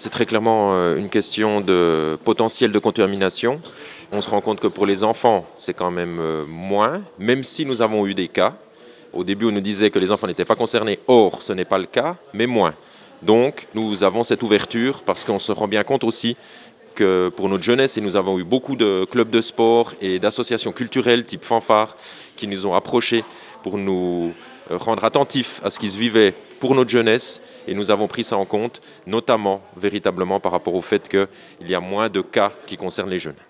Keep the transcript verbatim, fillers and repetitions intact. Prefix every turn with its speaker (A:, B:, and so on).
A: c'est très clairement euh, une question de potentiel de contamination. On se rend compte que pour les enfants, c'est quand même euh, moins, même si nous avons eu des cas. Au début, on nous disait que les enfants n'étaient pas concernés. Or, ce n'est pas le cas, mais moins. Donc, nous avons cette ouverture parce qu'on se rend bien compte aussi que pour notre jeunesse, et nous avons eu beaucoup de clubs de sport et d'associations culturelles type Fanfare qui nous ont approchés pour nous rendre attentifs à ce qui se vivait pour notre jeunesse. Et nous avons pris ça en compte, notamment véritablement par rapport au fait qu'il y a moins de cas qui concernent les jeunes.